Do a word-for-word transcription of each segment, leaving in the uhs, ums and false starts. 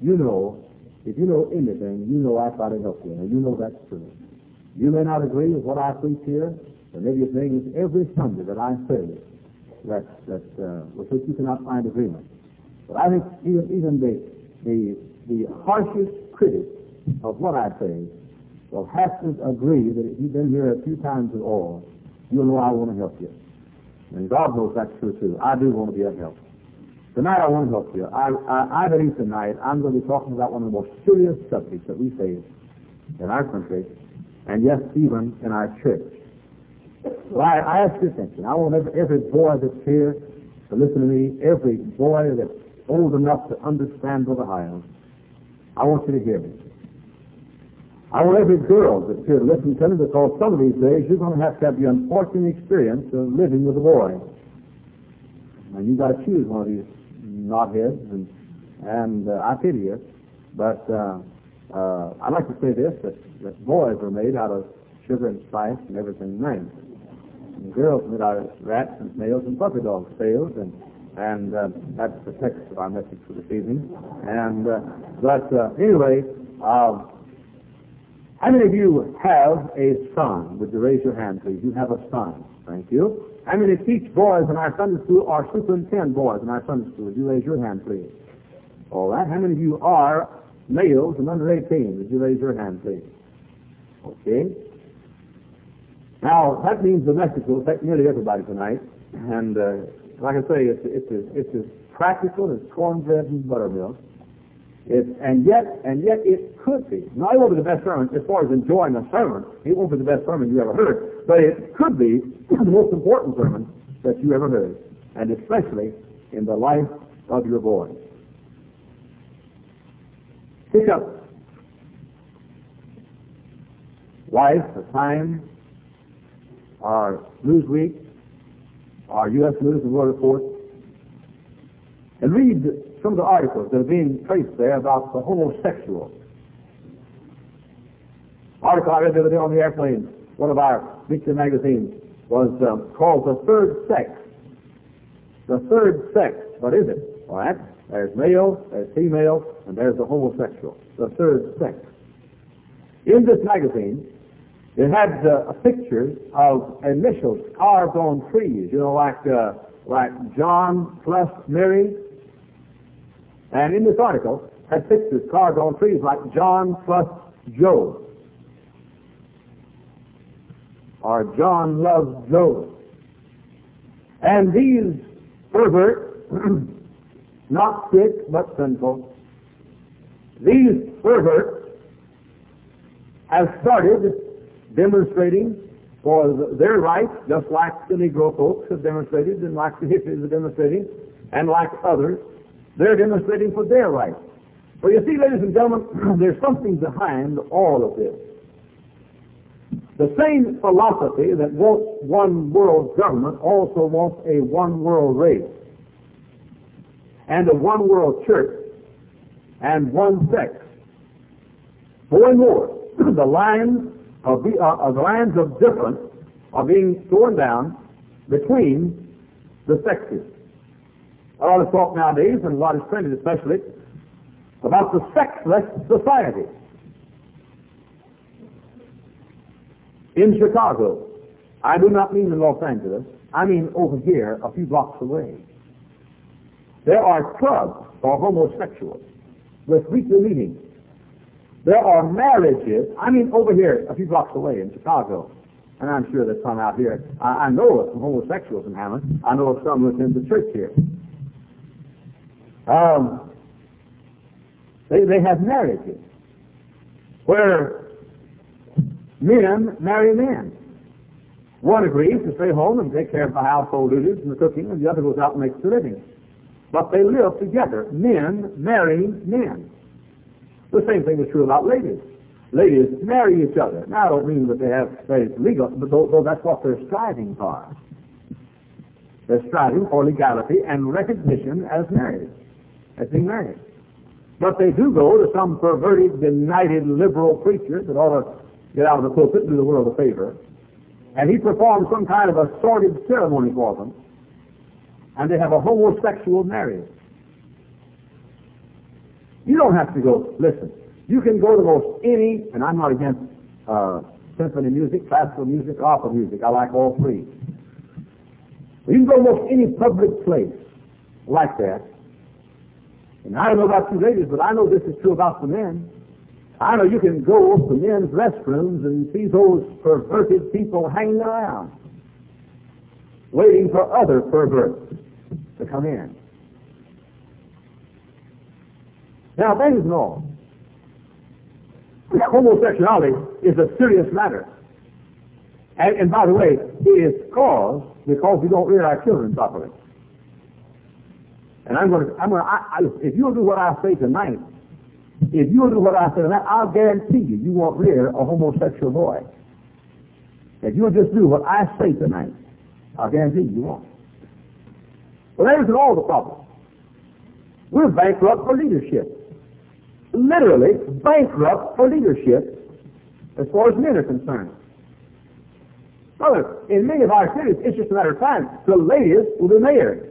you know, if you know anything, you know I try to help you, and you know that's true. You may not agree with what I preach here, but maybe you think it's every Sunday that I say that, that uh, with which you cannot find agreement. But I think even, even the, the, the harshest critic of what I say will have to agree that if you've been here a few times at all, you'll know I want to help you. And God knows that's true too. I do want to be of help. Tonight I want to help you. I, I, I believe tonight I'm going to be talking about one of the most serious subjects that we face in our country, and yes, even in our church. Well, I, I ask your attention. I want every, every boy that's here to listen to me, every boy that's old enough to understand Brother Hyles. I want you to hear me. I want every girl that's here to listen to me, because some of these days you're going to have to have the unfortunate experience of living with a boy. And you've got to choose one of these knotheads, and, and uh, I pity you. But uh, uh, I'd like to say this, that, that boys are made out of sugar and spice and everything nice. And girls are made out of rats and snails and puppy dogs' tails, and and uh, that's the text of our message for this evening. And uh, but uh, anyway, uh, how many of you have a son? Would you raise your hand, please? You have a son. Thank you. How many teach boys in our Sunday school or superintend boys in our Sunday school? Would you raise your hand, please? All right. How many of you are males and under eighteen? Would you raise your hand, please? Okay. Now, that means the message will affect nearly everybody tonight. And uh, like I say, it's, it's, as, it's as practical as cornbread and buttermilk. It's, and yet, and yet it could be. Now, it won't be the best sermon, as far as enjoying a sermon, it won't be the best sermon you ever heard, but it could be the most important sermon that you ever heard, and especially in the life of your boy. Pick up Life, the Time, our Newsweek, our U S News and World Report, and read some of the articles that are being traced there about the homosexual. Article I read the other day on the airplane, one of our weekly magazines, was um, called The Third Sex. The Third Sex. What is it? All right. There's male, there's female, and there's the homosexual. The third sex. In this magazine, it had uh, a picture of initials carved on trees, you know, like uh, like John plus Mary. And in this article, had pictures carved on trees like John plus Joe, or John loves Joe. And these perverts, not sick but sinful, these perverts have started demonstrating for their rights, just like the Negro folks have demonstrated, and like the hippies are demonstrating, and like others, they're demonstrating for their rights. Well, you see, ladies and gentlemen, there's something behind all of this. The same philosophy that wants one world government also wants a one world race, and a one world church, and one sex. More and more, the lines of the, uh, the lines of difference are being torn down between the sexes. A lot of talk nowadays, and a lot is printed especially, about the sexless society. In Chicago, I do not mean in Los Angeles, I mean over here, a few blocks away, there are clubs for homosexuals with weekly meetings. There are marriages, I mean over here, a few blocks away in Chicago, and I'm sure there's some out here. I, I know of some homosexuals in Hammond. I know of some within the church here. Um, they, they have marriages where men marry men. One agrees to stay home and take care of the household duties and the cooking, and the other goes out and makes the living. But they live together, men marrying men. The same thing is true about ladies. Ladies marry each other. Now, I don't mean that they have marriage legal, but though, though that's what they're striving for. They're striving for legality and recognition as married, as being married. But they do go to some perverted, benighted, liberal preacher that ought to get out of the pulpit and do the world a favor, and he performs some kind of a sordid ceremony for them, and they have a homosexual marriage. You don't have to go, listen, you can go to most any, and I'm not against uh, symphony music, classical music, opera music. I like all three. You can go to most any public place like that. And I don't know about you ladies, but I know this is true about the men. I know you can go to men's restrooms and see those perverted people hanging around, waiting for other perverts to come in. Now, that isn't all. Homosexuality is a serious matter. And, and by the way, it is caused because we don't rear our children properly. And I'm going to, I'm going to, I, I, if you'll do what I say tonight, if you'll do what I say tonight, I'll guarantee you, you won't rear a homosexual boy. If you'll just do what I say tonight, I'll guarantee you, you won't. Well, that isn't all the problem. We're bankrupt for leadership. Literally bankrupt for leadership as far as men are concerned. Brother, in many of our cities, it's just a matter of time. The ladies will be mayors.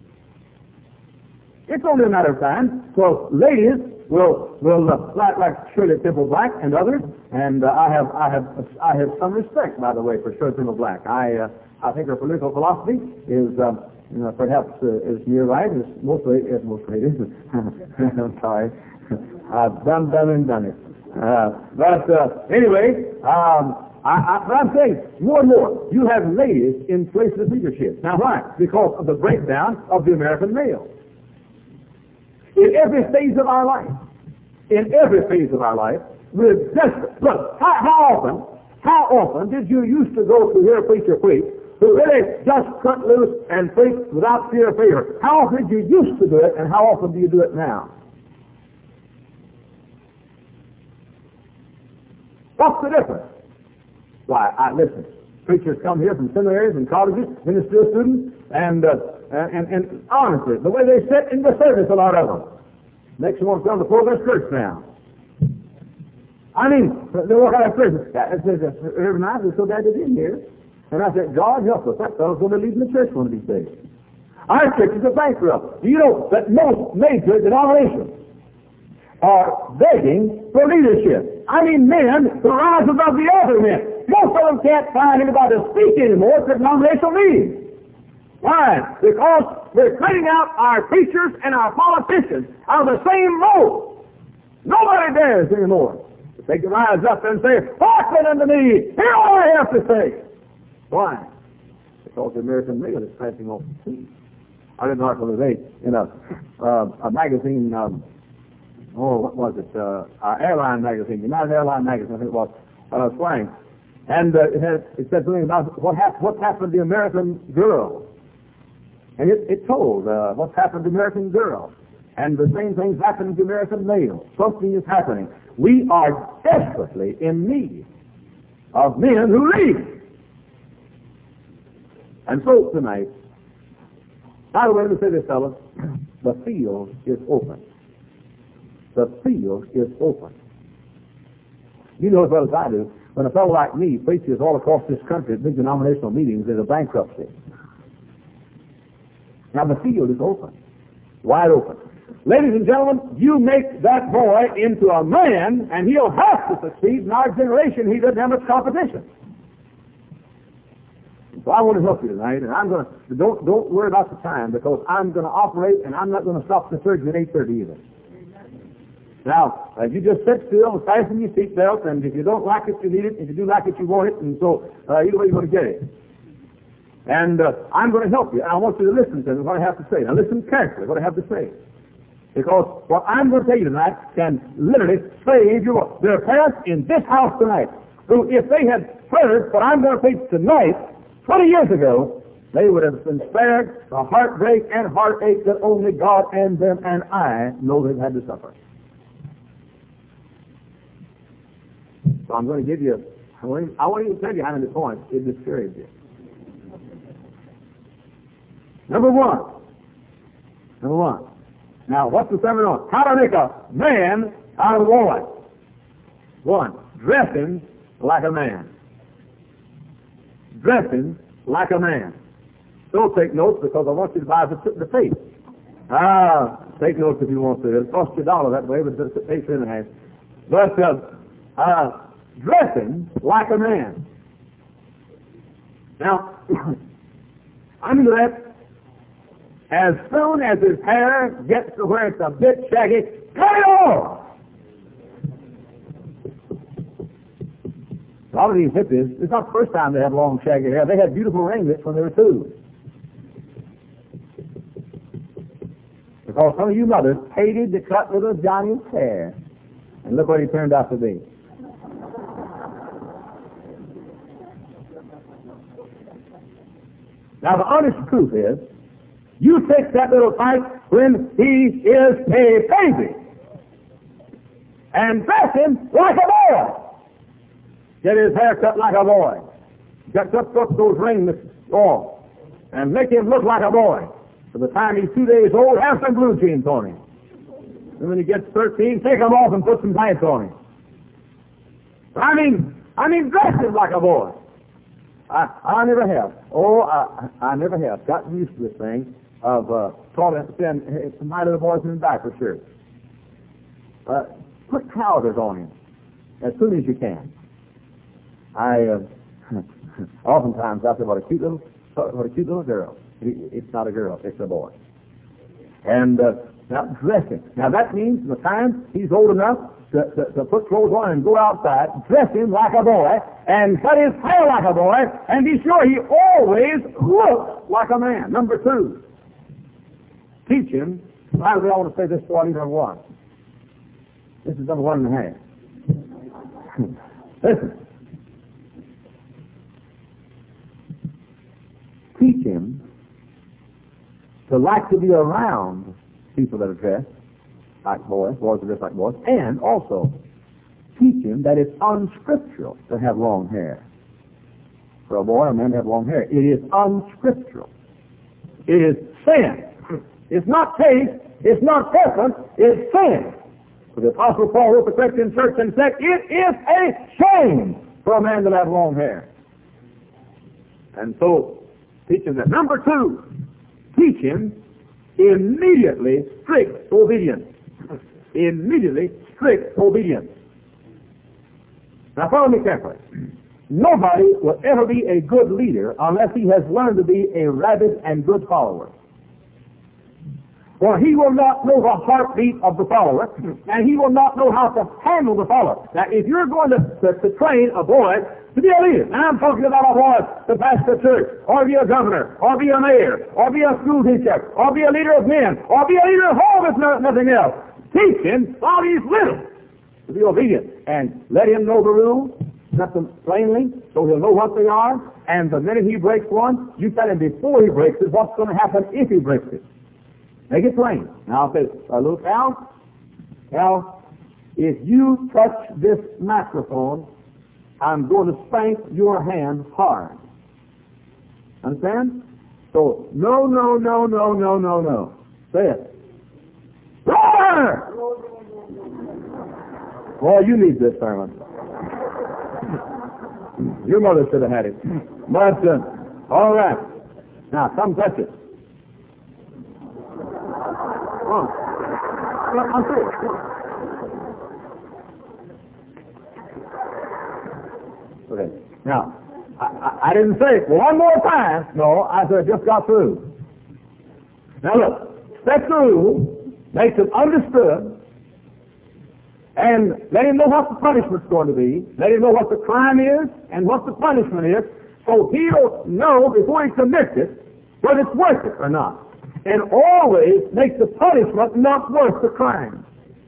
It's only a matter of time. So ladies will will uh, like like Shirley Temple Black and others, and uh, I have I have I have some respect, by the way, for Shirley Temple Black. I uh, I think her political philosophy is uh, you know, perhaps uh, is near right. It's mostly it's most ladies. I'm sorry, I've done done and done it. Uh, but uh, anyway, um, I, I, but I'm saying more and more you have ladies in places of leadership. Now why? Because of the breakdown of the American male. In every phase of our life, in every phase of our life, we're desperate. Look, how, how often, how often did you used to go to hear a preacher preach who really just cut loose and preach without fear of failure? How often did you used to do it, and how often do you do it now? What's the difference? Why, I listen. Preachers come here from seminaries and colleges, ministerial students, and uh, And, and, and honestly, the way they sit in the service, a lot of them, makes you want to come to Progress Church now. I mean, they walk out of prison. It says, every night, we're so glad they're in here. And I said, God help us, that fellow's going to lead in the church one of these days. Our churches are bankrupt. Do you know that most major denominations are begging for leadership? I mean, men to rise above the other men. Most of them can't find anybody to speak anymore for denominational meetings. Why? Because we're cutting out our preachers and our politicians out of the same mold. Nobody dares anymore. If they can rise up and say, hearken unto me, hear all I have to say. Why? Because the American male is passing off the sea. I read an article today in a, uh, a magazine, um, oh, what was it? Uh, our airline magazine, United Airline magazine, I think it was, uh, Flying. And uh, it, had, it said something about what hap- what's happened to the American girl. And it, it told uh, what's happened to American girls. And the same thing's happening to American males. Something is happening. We are desperately in need of men who lead. And so tonight, by the way, let me say this, fellas, the field is open. The field is open. You know as well as I do, when a fellow like me preaches all across this country at big denominational meetings, there's a bankruptcy. Now the field is open, wide open. Ladies and gentlemen, you make that boy into a man, and he'll have to succeed. In our generation, he doesn't have much competition. So I want to help you tonight, and I'm going to don't don't worry about the time, because I'm going to operate, and I'm not going to stop the surgeon at eight thirty either. Now, uh, you just sit still and fasten your seatbelt, and if you don't like it, you need it. If you do like it, you want it, and so uh, either way, you're going to get it. And uh, I'm going to help you, and I want you to listen to what I have to say. Now listen carefully what I have to say. Because what I'm going to tell you tonight can literally save your life. There are parents in this house tonight who, if they had heard what I'm going to preach tonight, twenty years ago, they would have been spared the heartbreak and heartache that only God and them and I know they've had to suffer. So I'm going to give you, I won't even, I won't even tell you how many points it discouraged you. Number one. Number one. Now, what's the sermon on? How to make a man out of a woman. One, dressing like a man. Dressing like a man. Don't take notes, because I want you to buy the, the tape. Ah, take notes if you want to. It'll cost you a dollar that way, but it takes in a half. But uh, uh, dressing like a man. Now, I'm into that. As soon as his hair gets to where it's a bit shaggy, cut it off! A lot of these hippies, it's not the first time they had long shaggy hair. They had beautiful ringlets when they were two. Because some of you mothers hated to cut little Johnny's hair. And look what he turned out to be. Now the honest truth is, you take that little type when he is a baby and dress him like a boy. Get his hair cut like a boy. Get up, up those ringlets off and make him look like a boy. By the time he's two days old, have some blue jeans on him. And when he gets thirteen, take them off and put some tights on him. I mean, I mean, dress him like a boy. I, I never have. Oh, I, I never have gotten used to this thing of uh, calling my little boys in diaper shirts. Uh, put trousers on him as soon as you can. I uh, oftentimes I say, "What a cute little, what a cute little girl." It, it's not a girl; it's a boy. And uh, now dress him. Now that means from the time he's old enough to, to, to put clothes on and go outside, dress him like a boy, and cut his hair like a boy, and be sure he always looks like a man. Number two, teach him. I really want to say this to all number one. This is number one and a half. Listen. Teach him to like to be around people that are dressed like boys, boys are dressed like boys, and also teach him that it's unscriptural to have long hair. For a boy or a man to have long hair, it is unscriptural. It is sin. It's not taste, it's not preference, it's sin. For the Apostle Paul wrote the Corinthian church and said, it is a shame for a man to have long hair. And so, teach him that. Number two, teach him immediately strict obedience. Immediately strict obedience. Now follow me carefully. Nobody will ever be a good leader unless he has learned to be a rabid and good follower. For he will not know the heartbeat of the follower, and he will not know how to handle the follower. Now, if you're going to, to, to train a boy to be a leader, and I'm talking about a boy to pastor a church, or be a governor, or be a mayor, or be a school teacher, or be a leader of men, or be a leader of home, if not, nothing else, teach him while he's little to be obedient, and let him know the rules, set them plainly, so he'll know what they are, and the minute he breaks one, you tell him before he breaks it what's going to happen if he breaks it. Make it plain. Now, I'll say, uh, little Al, Al, if you touch this microphone, I'm going to spank your hand hard. Understand? So, no, no, no, no, no, no, no. Say it. Roar! Boy, you need this sermon. Your mother should have had it. But, uh, all right. Now, come touch it. Come on. I'm through. Come on. Okay. Now, I, I, I didn't say it one more time. No, I said I just got through. Now look, set the rule, make them understood, and let him know what the punishment's going to be. Let him know what the crime is and what the punishment is, so he'll know before he commits it whether it's worth it or not. And always make the punishment not worth the crime.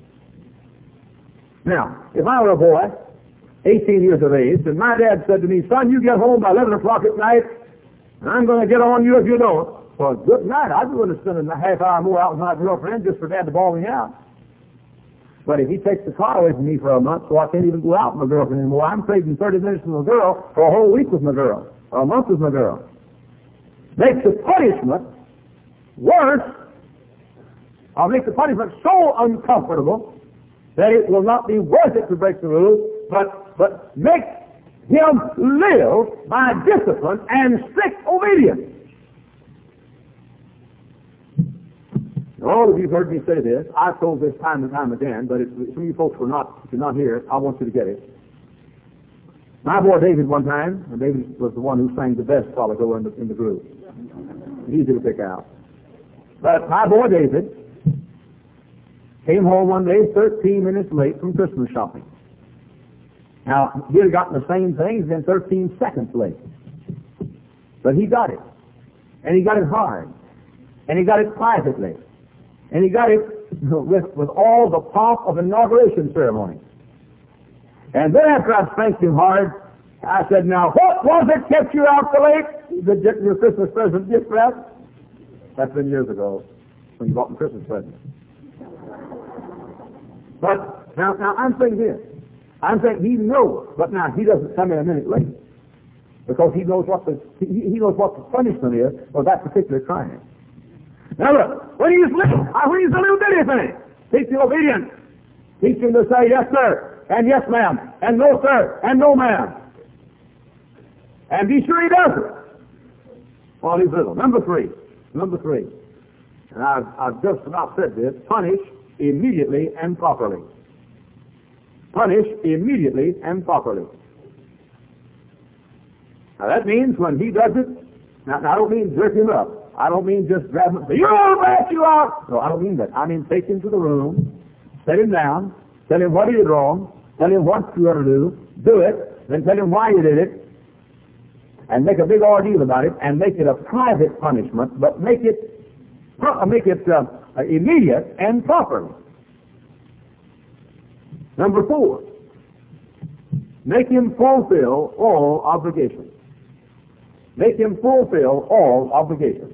Now, if I were a boy, eighteen years of age, and my dad said to me, son, you get home by eleven o'clock at night, and I'm going to get on you if you don't. Well, good night. I'd be willing to spend a half hour more out with my girlfriend just for dad to bawl me out. But if he takes the car away from me for a month, so I can't even go out with my girlfriend anymore, I'm trading thirty minutes with my girl for a whole week with my girl, or a month with my girl. Makes the punishment worse. I'll make the punishment so uncomfortable that it will not be worth it to break the rules, but, but make him live by discipline and strict obedience. Now, all of you have heard me say this. I've told this time and time again, but if some of you folks were not, did not hear it, I want you to get it. My boy David one time, and David was the one who sang the best while ago in the, in the group. Easy to pick out. But my boy David came home one day thirteen minutes late from Christmas shopping. Now, he had gotten the same thing, he's been thirteen seconds late. But he got it. And he got it hard. And he got it privately. And he got it with, with all the pomp of inauguration ceremony. And then after I spanked him hard, I said, now, what was it kept you out so late? The, your Christmas present gift wrap? That's been years ago when you bought me Christmas present. But now, now I'm saying this. I'm saying he knows, but now he doesn't come in a minute late because he knows what the he, he knows what the punishment is for that particular crime. Now look, when he's little, when he's a little bitty thing, teach him obedience. Teach him to say yes sir and yes ma'am and no sir and no ma'am, and be sure he does it while he's little. Number three, number three, and I've I've just about said this: punish immediately and properly. Punish immediately and properly. Now that means when he does it, now, now I don't mean jerk him up. I don't mean just grab him and say, you're all right, you are. No, I don't mean that. I mean take him to the room, set him down, tell him what he did wrong, tell him what you ought to do, do it, then tell him why you did it, and make a big ordeal about it, and make it a private punishment, but make it, make it uh, immediate and proper. Number four, make him fulfill all obligations. Make him fulfill all obligations.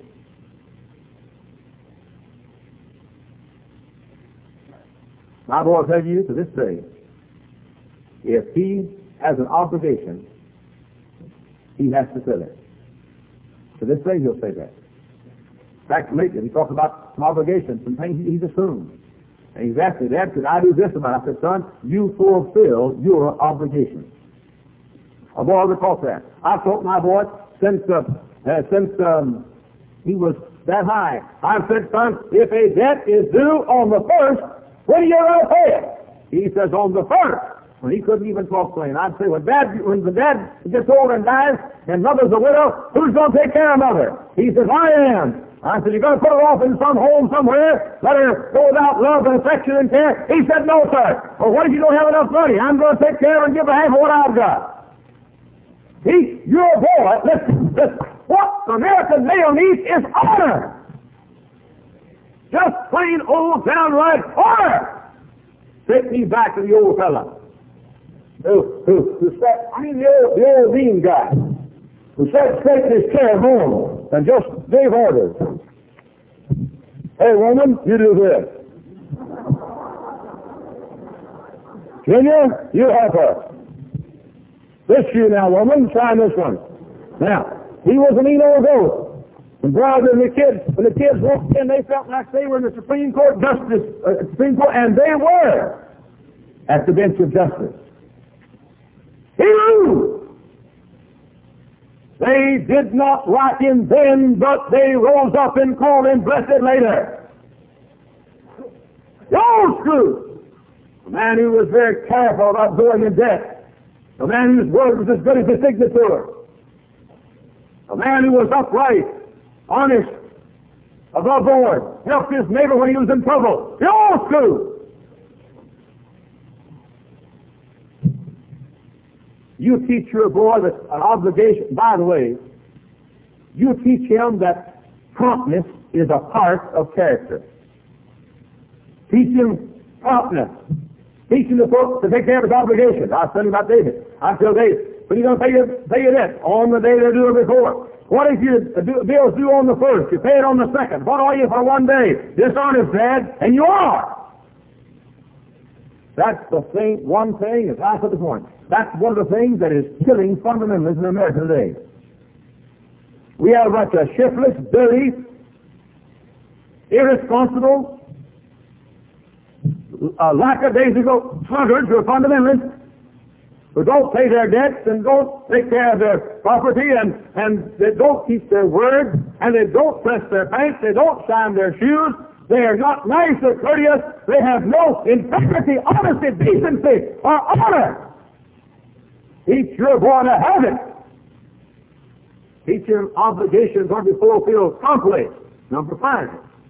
My boy will tell you to this day, if he has an obligation, he has to fill it. To this day he'll say that. In fact, lately he talked about some obligations, some things he's assumed. And he's asked me, Dad, could I do this about it? I said, son, you fulfill your obligations. A boy will taught that. I've taught my boy since uh, uh, since um, he was that high. I've said, son, if a debt is due on the first, when are you going to pay it? He says, on the first. When he couldn't even talk plain. I'd say, when dad, when the dad gets old and dies, and mother's a widow, who's going to take care of mother? He says, I am. I said, you're going to put her off in some home somewhere, let her go without love and affection and care? He said, no, sir. Well, what if you don't have enough money? I'm going to take care of her and give her half of what I've got. He, your boy, listen, listen. What the American male needs is honor. Just plain old downright honor. Take me back to the old fella. Who, who, who said, I mean the old, the old dean guy, who said, take this chair home and just gave orders. Hey, woman, you do this. Junior, you help her. This you now, woman, sign this one. Now, he was a mean old ghost. And brother and the kids, when the kids walked in, they felt like they were in the Supreme Court Justice, uh, Supreme Court, and they were at the bench of justice. He knew. They did not like him then, but they rose up and called him blessed later. The old school, a man who was very careful about going in debt, a man whose word was as good as his signature, a man who was upright, honest, above board, helped his neighbor when he was in trouble. The old school. You teach your boy that an obligation, by the way, you teach him that promptness is a part of character. Teach him promptness. Teach him to, put, to take care of his obligations. I was telling you about David. I tell David, when are you going to pay your, pay your debt? On the day they're due before. What if your bill's due on the first? You pay it on the second. What are you for one day? Dishonest, Dad, and you are. That's the thing, one thing, as I put the point, that's one of the things that is killing fundamentalists in America today. We have a bunch of shiftless, dirty, irresponsible, uh, lackadaisical sluggards who are fundamentalists, who don't pay their debts and don't take care of their property and, and they don't keep their word and they don't press their pants, they don't shine their shoes, They are not nice or courteous. They have no integrity, honesty, decency, or honor. Teach your boy to have it. Teach him obligations are to be fulfilled promptly. Number five.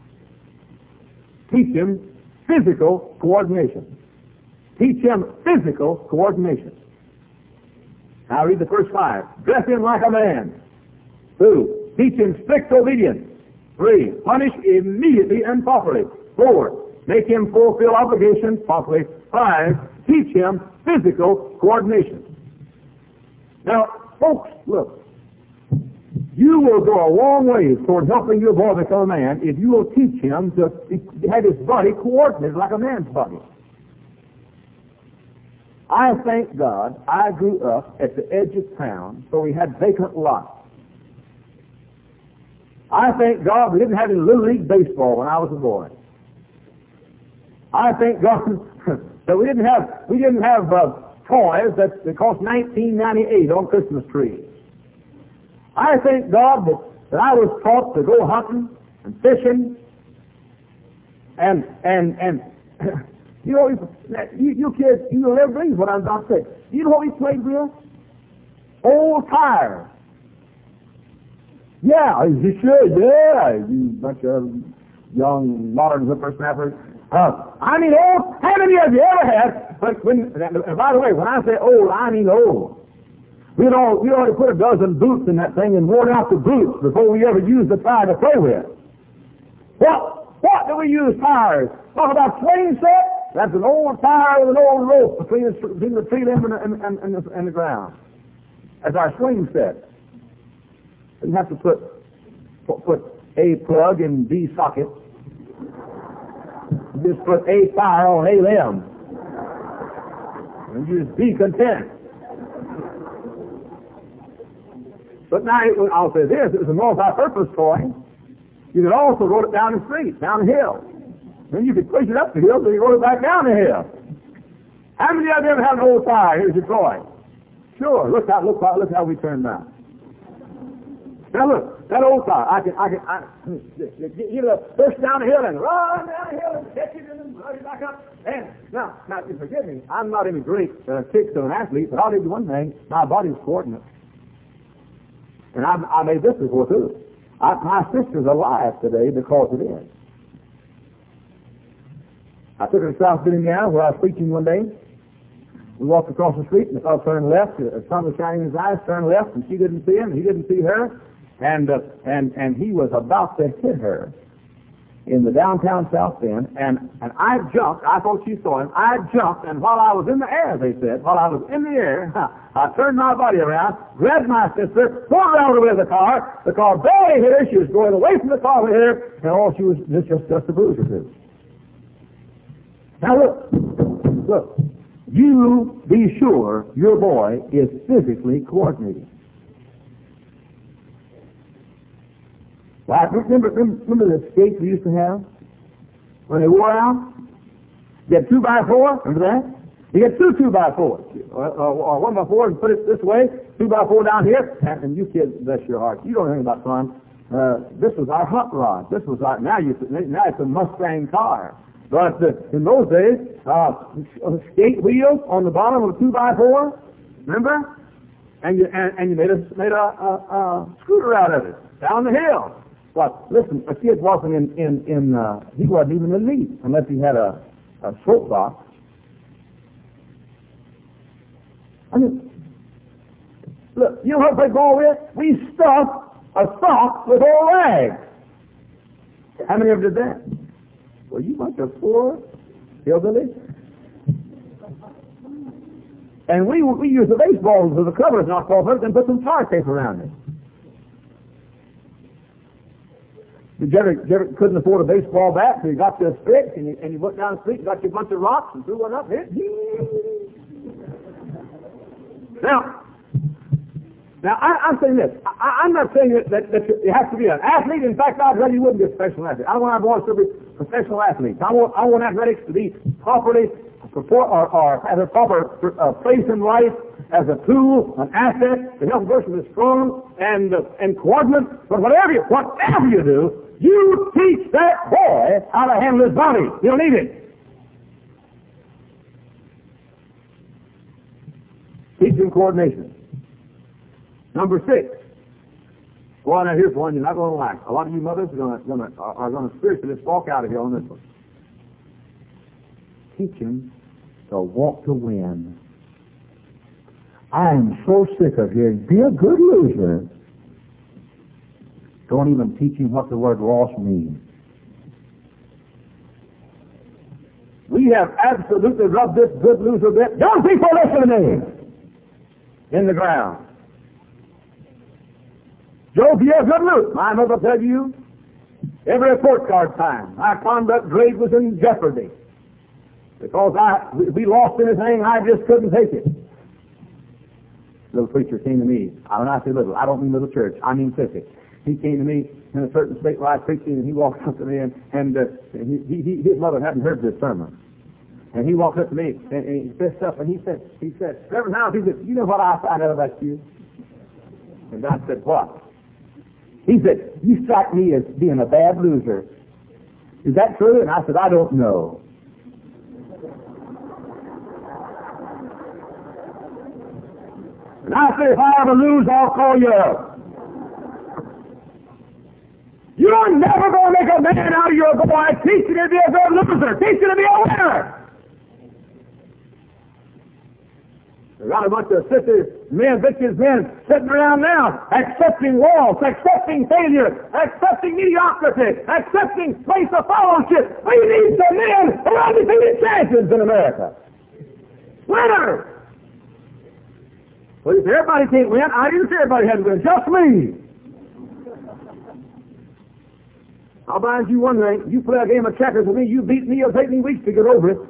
Teach him physical coordination. Teach him physical coordination. Now read the first five. Dress him like a man. Two. Teach him strict obedience. Three. Punish immediately and properly. Four. Make him fulfill obligations properly. Five. Teach him physical coordination. Now, folks, look. You will go a long way toward helping your boy become a man if you will teach him to have his body coordinated like a man's body. I thank God I grew up at the edge of town, so we had vacant lots. I thank God we didn't have any Little League baseball when I was a boy. I thank God that we didn't have we didn't have uh, toys that, that cost nineteen ninety-eight on Christmas trees. I thank God that, that I was taught to go hunting and fishing and and and you know you, you kids you never believe what I'm about to say. You know what we played with? Old tires. Yeah, you should, yeah, you bunch of young modern whippersnappers. Uh, I mean old, how many of you ever had, but when, and by the way, when I say old, I mean old. We'd, all, we'd already put a dozen boots in that thing and worn out the boots before we ever used the tire to play with. What, what do we use tires? Talk about swing set? That's an old tire with an old rope between the, between the tree limb and, and, and, and, the, and the ground. That's our swing set. You have to put put A plug in B socket. You just put A tire on A limb. And you just be content. But now, I'll say this, it was a multi-purpose toy. You could also roll it down the street, down the hill. Then you could push it up the hill so you roll it back down the hill. How many of you ever had an old tire? Here's your toy. Sure, look how, look how, look how we turned out. Now look, that old tire, I can, I can, I, you know, push down the hill and run down the hill and catch it and then run it back up. And now, now, you forgive me, I'm not any great uh, kick to an athlete, but I'll tell you one thing, my body's coordinate. And I, I made this before too. I, my sister's alive today because of it. I took her to South Bend, Indiana, where I was preaching one day. We walked across the street and the fellow turned left, the sun was shining in his eyes, turned left, and she didn't see him, and he didn't see her. And, uh, and, and he was about to hit her in the downtown South Bend, and, and I jumped. I thought she saw him. I jumped, and while I was in the air, they said, while I was in the air, I turned my body around, grabbed my sister, pulled her out of the car. The car barely hit her. She was going away from the car with her, and all she was just, just, just a bruise or two. Now look, look, you be sure your boy is physically coordinated. Well, remember, remember the skates we used to have when they wore out? You had two by four, remember that? You get two two by fours, or, or, or one by four, and put it this way, two by four down here, and, and you kids, bless your heart, you don't know anything about fun. Uh, this was our hot rod. This was our, now you now it's a Mustang car. But uh, in those days, uh, skate wheels on the bottom of a two by four, remember? And you and, and you made a made a, a, a scooter out of it down the hill. But listen, a kid wasn't in, in, in uh, he wasn't even elite unless he had a, a soapbox. I mean, look, you know what they go with? We stuff a sock with old rags. How many of them did that? Well, you bunch of poor hillbillies. And we we use the baseballs as the covers, not covers, and put some tar tape around it. You ever, you ever couldn't afford a baseball bat, so you got your stick, and you, and you went down the street and got your bunch of rocks and threw one up, hit. Now, now I, I'm saying this. I, I'm not saying that, that, that you have to be an athlete. In fact, I'd rather you wouldn't be a professional athlete. I don't want our boys to be professional athletes. I want, I want athletics to be properly, or, or have a proper uh, place in life as a tool, an asset to help a person be strong and uh, and coordinate. But whatever you, whatever you do, You teach that boy how to handle his body. He'll need it. Teach him coordination. Number six. Well, now here's one you're not going to like. A lot of you mothers are going to, going to, are going to spiritually walk out of here on this one. Teach him to walk to win. I am so sick of hearing, be a good loser. Don't even teach him what the word loss means. We have absolutely rubbed this good loser bit. Young people, listen to me. In the ground. Joe, be a good loser. My mother tell you, every report card time, my conduct grade was in jeopardy. Because I, we lost anything, I just couldn't take it. Little preacher came to me. When I say little, I don't mean little church. I mean fifty. He came to me in a certain state where I was preaching, and he walked up to me, and, and uh, he, he, his mother hadn't heard this sermon. And he walked up to me, and, and he said stuff, and he said, he said, Reverend Howard, he said, you know what I find out about you? And I said, what? He said, you strike me as being a bad loser. Is that true? And I said, I don't know. And I said, if I ever lose, I'll call you up. You're never going to make a man out of your boy. Teach him to be a good loser. Teach him to be a winner. There's got a bunch of sisters, men, bitches, men sitting around now, accepting loss, accepting failure, accepting mediocrity, accepting place of fellowship. We need some men who are undefeated champions in America. Winners. Well, if everybody can't win, I didn't say everybody had to win. Just me. I'll find you one thing. You play a game of checkers with me, you beat me, it'll take me weeks to get over it.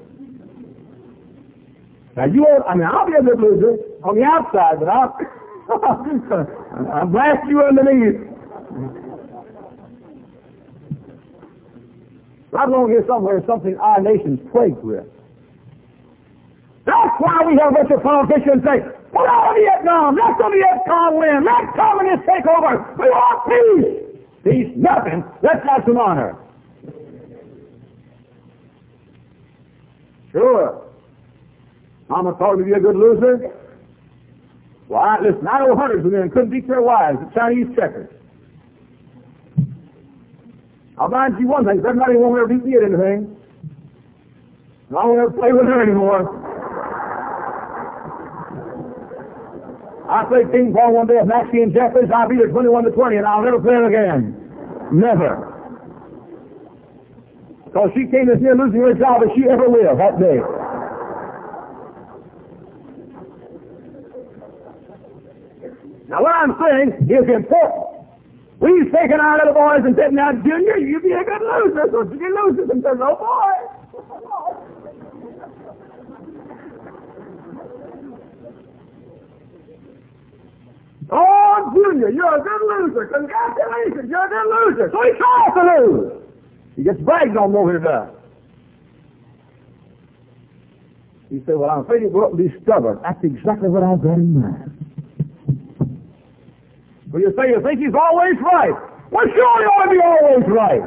Now you won't, I mean, I'll be a good loser on the outside, but I'll, I'll blast you underneath. Right along here somewhere is something our nation's plagued with. That's why we have a bunch of politicians say, put out of Vietnam, let the Vietcong win, let communists take over, we want peace. Peace, nothing, let's have some honor. Sure. Mama told me to be a good loser. Well, I, listen, I know hundreds of men couldn't beat their wives at Chinese checkers. I'll mind you one thing, everybody won't ever beat me at anything. And I won't ever play with her anymore. I played ping pong one day with Maxie and Jeffries. I beat her twenty-one to twenty, and I'll never play her again. Never. Because she came as near losing her job as she ever will that day. Now, what I'm saying is important. We've taken our little boys and said, now, Junior, you be a good loser. So you loses and says, oh, boy. Oh, Junior, you're a good loser. Congratulations, you're a good loser. So he tries to lose. He gets bragged on more than he does. He said, well, I'm afraid he will be stubborn. That's exactly what I've got in mind. Well, you say you think he's always right. Well, sure, he ought to be always right.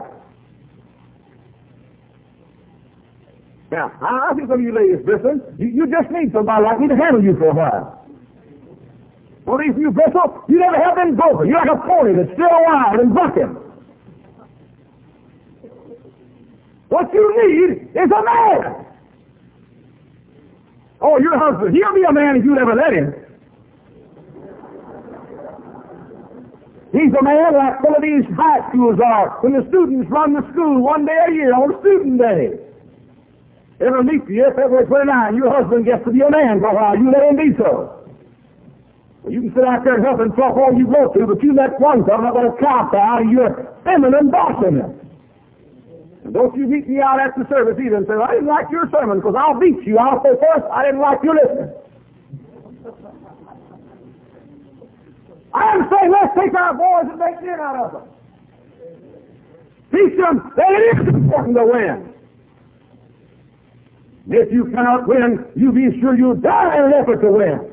Now, I think some of you ladies, listen, you, you just need somebody like me to handle you for a while. Well, if you bristle, you never have been broken. You're like a pony that's still wild and bucking. What you need is a man. Oh, your husband, he'll be a man if you'll ever let him. He's a man like some of these high schools are when the students run the school one day a year on student day. Every leap year, February twenty-ninth, your husband gets to be a man for a while. You let him be so. Well, you can sit out there and help and talk all you want to, but you let one come up with a cow out of your feminine bossing. And don't you beat me out after the service either and say, I didn't like your sermon because I'll beat you. I'll say first, I didn't like your listening. I'm saying let's take our boys and make men out of them. Teach them that it is important to win. If you cannot win, you be sure you die in an effort to win.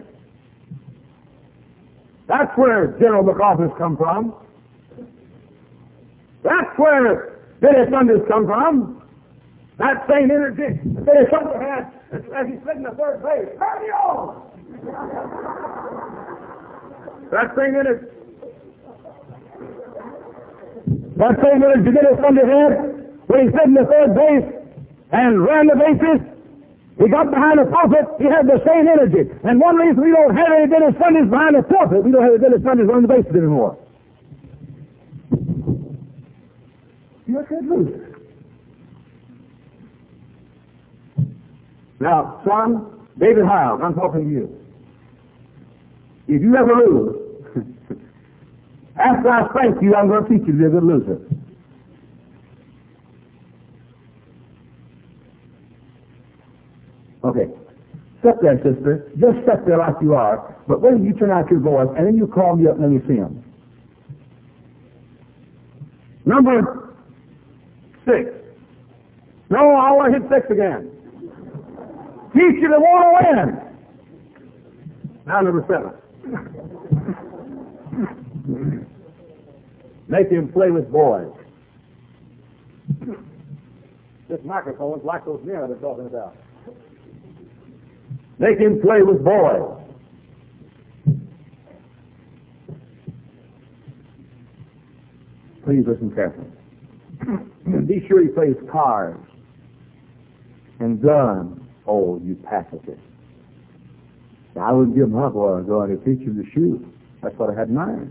That's where General MacArthur's come from. That's where Billy Thunders come from. That same energy that Billy Thunder had as he slid in the third base. Hurry on! That same energy. That same energy Billy Thunder had when he slid in the third base and ran the bases. He got behind the pulpit, he had the same energy. And one reason we don't have any Billy Thunders behind the pulpit, we don't have any Billy Thunders on the bases anymore. You're a good loser. Now, son, David Hiles, I'm talking to you. If you ever lose, after I spank you, I'm going to teach you to be a good loser. Okay. Sit there, sister. Just sit there like you are. But when you turn out your voice, and then you call me up and then you see him. Number six. No, I want to hit six again. Teach you to want to win. Now number seven. Make him play with boys. This microphone is like those men they're talking about. Make him play with boys. Please listen carefully. Be sure he plays cards and guns. Oh, you pacifist. Now, I wouldn't give my boy a gun to teach him to shoot. That's what I had in mind.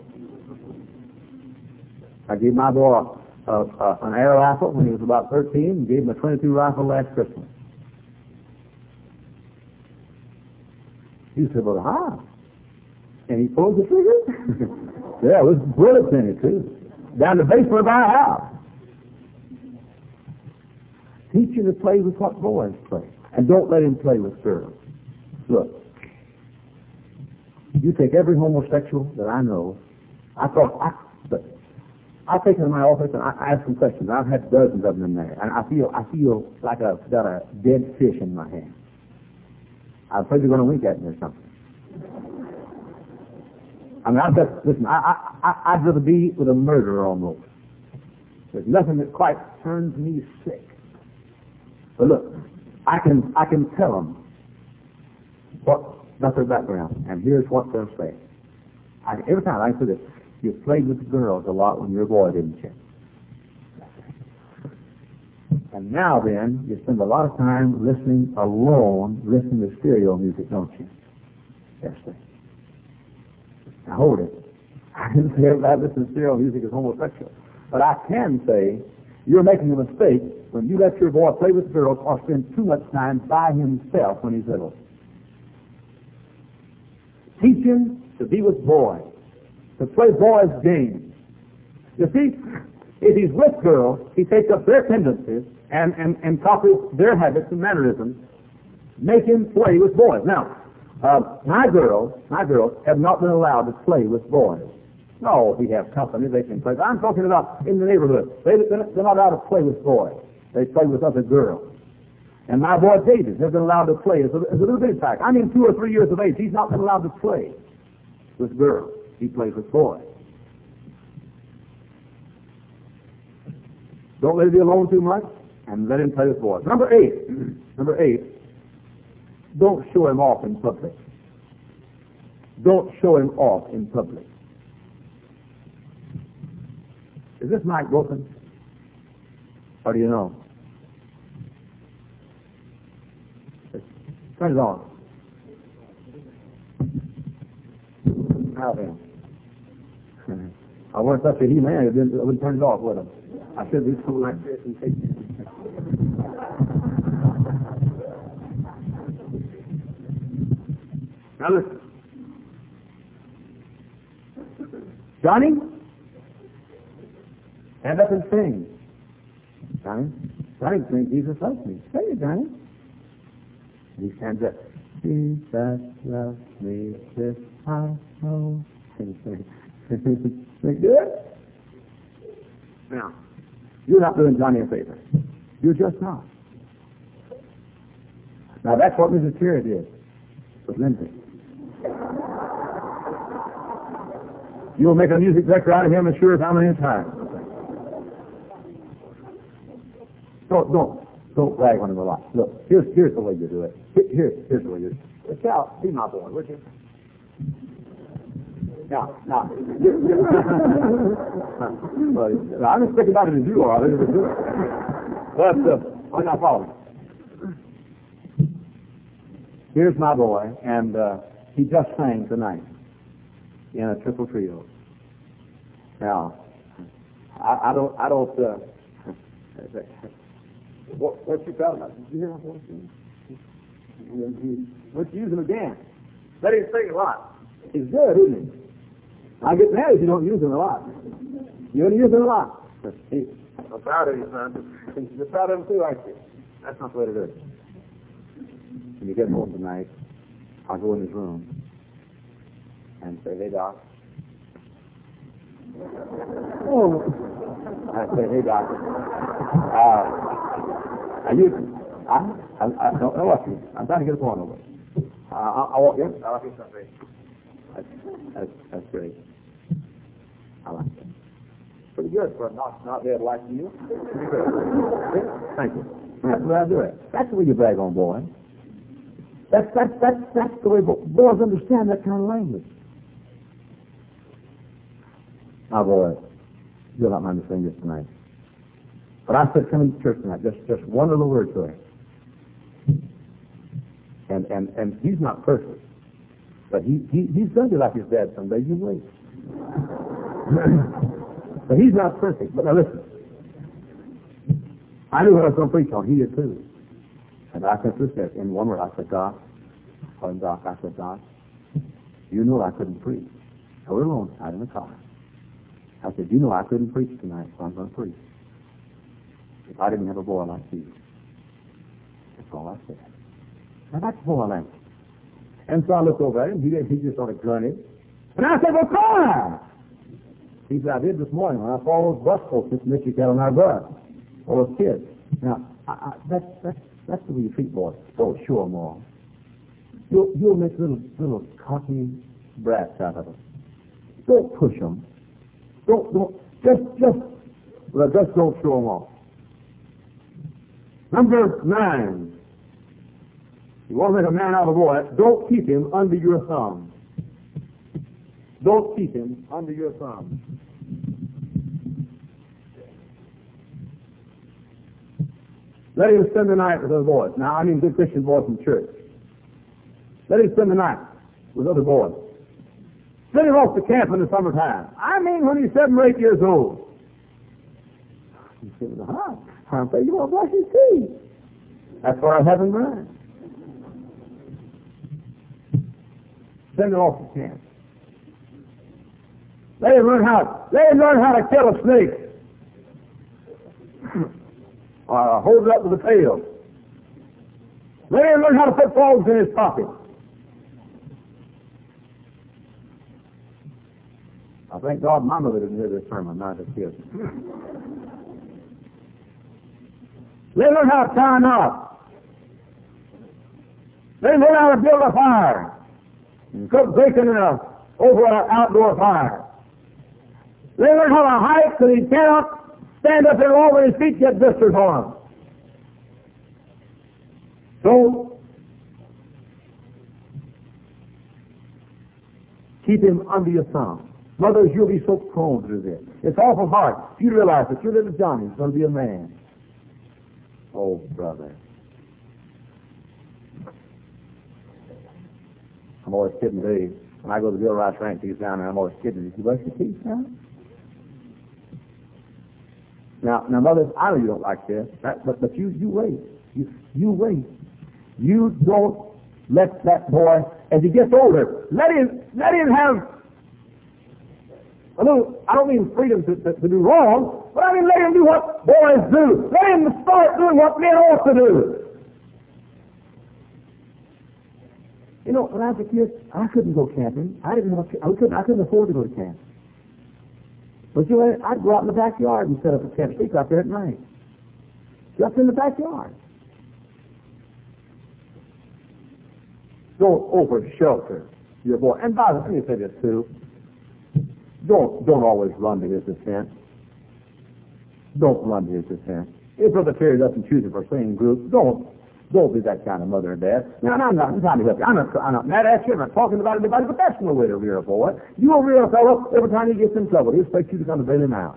I gave my boy a, a, an air rifle when he was about thirteen and gave him a twenty-two rifle last Christmas. He said, well, how? And he pulled the trigger? Yeah, it was bullets in it, too. Down the basement of our house. Teach him to play with what boys play. And don't let him play with girls. Look, you take every homosexual that I know. I thought, I, but I take them to my office and I, I ask them questions. I've had dozens of them in there. And I feel, I feel like I've got a dead fish in my hand. I'm afraid they're going to wink at me or something. I mean, I've got, listen, I, I, I, I'd rather be with a murderer almost. There's nothing that quite turns me sick. But look, I can, I can tell them what, about their background, and here's what they'll say. I, every time I say this, you played with girls a lot when you were a boy, didn't you? And now then, you spend a lot of time listening alone, listening to stereo music, don't you? Yes, sir. Now hold it. I didn't say everybody listening to stereo music is homosexual. But I can say you're making a mistake when you let your boy play with girls or spend too much time by himself when he's little. Teach him to be with boys, to play boys' games. You see, if he's with girls, he takes up their tendencies and, and, and copies their habits and mannerisms. Make him play with boys. Now, uh, my girls, my girls have not been allowed to play with boys. No, we have company, they can play. I'm talking about in the neighborhood. They, they're not allowed to play with boys. They play with other girls. And my boy David has been allowed to play as a, as a little bitty pack. I mean, two or three years of age. He's not been allowed to play with girls. He plays with boys. Don't let him be alone too much, and let him play with boys. Number eight. Number eight. Don't show him off in public. Don't show him off in public. Is this mic broken? Or do you know? Turn it on. Now then. I want to touch a He-Man, I wouldn't turn it off with him. I should do something like this and take it. Now listen. Johnny, stand up and sing. Johnny, Johnny, sing Jesus loves me. Say it, Johnny. And he stands up. Jesus loves me, this I know. Sing, sing. Sing good? Now, you're not doing Johnny a favor. You're just not. Now, that's what Missus Terry did with Lindsay. You'll make a music director out of him as sure as how many times. Don't, don't, don't brag on him a lot. Look, here's, here's the way you do it. Here, here's, here's the way you do it. Cal, be my boy, would you? Now, now, well, I'm as sick about it as you are. But, uh, I'm not following. Here's my boy, and uh, he just sang tonight in a triple trio. Now, I, I don't, I don't, uh, what, what you felt about? Did you hear my voice? Let's use him again. Let him sing a lot. He's good, isn't he? I get mad if you don't use him a lot. You're going to use him a lot. I'm proud of you, son. You're proud of him too, aren't you? That's not the way to do it. When you get home tonight, I'll go in his room and say, hey, Doc. Oh. I say, hey, Doc. Uh, are you, I, I, I don't know what you, I'm trying to get a point over. Uh, I, I want you. I like you something. That's, that's, that's great. I like that. Pretty good for a not, not dead like you. Thank you. That's the way I do it. That's the way you brag on boys. That's, that's, that's, that's the way boys understand that kind of language. Now, boys, you'll not mind me saying this tonight. But I said, come into church tonight, just, just one little word to him. And, and, and he's not perfect. But he, he, he's going to be like his dad someday, you wait. But he's not perfect. But now listen. I knew what I was going to preach on. He did too. And I simply said, in one word, I said, Doc, called him Doc, I said, Doc, you know I couldn't preach. I was alone, out in the car. I said, you know I couldn't preach tonight, so I'm going to preach. If I didn't have a boy like you. That's all I said. Now that's boy language. And so I looked over at him, he, he just sort of grunted. And I said, well, cry! He said, I did this morning when I saw those bus folks that Michigan on our bus. All those kids. Now, I, I, that's, that's, that's the way you treat boys. Oh, sure, Mom. You'll, you'll make little, little cocky brats out of them. Don't push them. Don't, don't, just, just, well, just don't show them off. Number nine. You want to make a man out of a boy, don't keep him under your thumb. Don't keep him under your thumb. Let him spend the night with other boys. Now, I mean good Christian boys in church. Let him spend the night with other boys. Send him off to camp in the summertime. I mean when he's seven or eight years old. You say, huh? I'm afraid you won't brush his teeth. That's what I have in mind. Send him off to camp. Let him learn how, let him learn how to kill a snake. Or hold it up with a pail. Let him learn how to put frogs in his pocket. I thank God my mother didn't hear this sermon, not the kids. Let him learn how to tie a knot. Let him learn how to build a fire. And cook bacon in a, over an outdoor fire. Let him learn how to hike so he cannot stand up there over his feet get blisters on him. So, keep him under your thumb. Mothers, you'll be so prone to do this. It's awful hard. If you realize that your little Johnny's going to be a man. Oh, brother. I'm always kidding Dave. When I go to the Bill Rice Ranch, he's down there, I'm always kidding. Did you brush your teeth now? Now, now, mothers, I know you don't like this, that, but but you you wait, you you wait. You don't let that boy, as he gets older, let him let him have a little. I don't mean freedom to, to, to do wrong, but I mean let him do what boys do. Let him start doing what men ought to do. You know, when I was a kid, I couldn't go camping. I didn't have a, I couldn't I couldn't afford to go to camp. But you know, I'd go out in the backyard and set up a tent, sleep out there at night. Just in the backyard. Don't over shelter your boy. And by the way, let me say this too. Don't don't always run to his defense. Don't run to his defense. if Brother Terry doesn't choose it for singing group, don't don't be that kind of mother and dad. Now, I'm not I'm trying to help you. I'm not, I'm not mad at you. I'm not talking about anybody, but that's no way to rear a boy. You will rear a fellow every time he gets in trouble. He expects you to come to bail him out.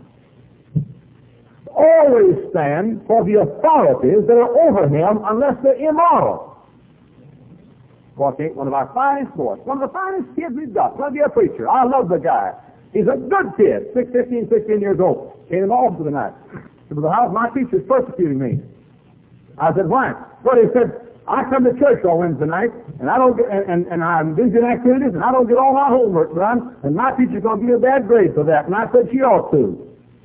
Always stand for the authorities that are over him unless they're immoral. Boy, ain't one of our finest boys, one of the finest kids we've got. Let me be a preacher. I love the guy. He's a good kid, six, fifteen, sixteen years old. Came in the office the night. He said, the house, my teacher's persecuting me. I said, why? Well, he said, I come to church on Wednesday night, and I don't get, and, and, and I'm busy in activities, and I don't get all my homework done, and my teacher's going to give me a bad grade for that. And I said, she ought to.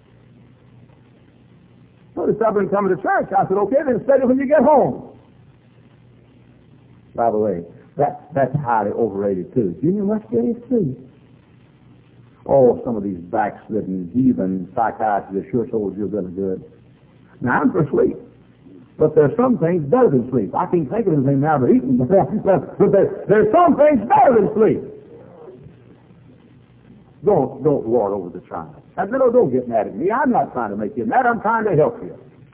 So he started coming to church. I said, okay, then study when you get home. By the way, that, that's highly overrated, too. Junior must get his too. Oh, some of these backslidden, heathen psychiatrists sure told you really good. Now, I'm for sleep. But there's some things better than sleep. I can't think of anything now but eating. But there, there's some things better than sleep. Don't, don't lord over the child. And no, don't get mad at me. I'm not trying to make you mad. I'm trying to help you.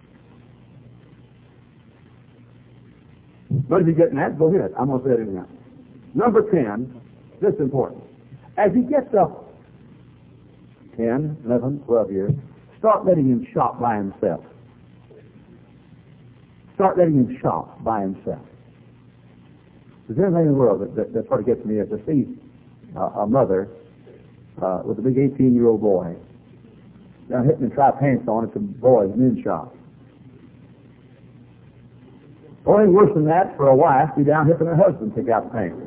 But if you get mad, go ahead. I'm going to say it again. Number ten, this is important. As he gets up ten, eleven, twelve years, start letting him shop by himself. Start letting him shop by himself. There's anything in the world that, that, that sort of gets me is to see uh, a mother uh, with a big eighteen-year-old boy down hitting and try pants on at the boys' men's shop. Only worse than that for a wife be down hipping her husband pick out the pants.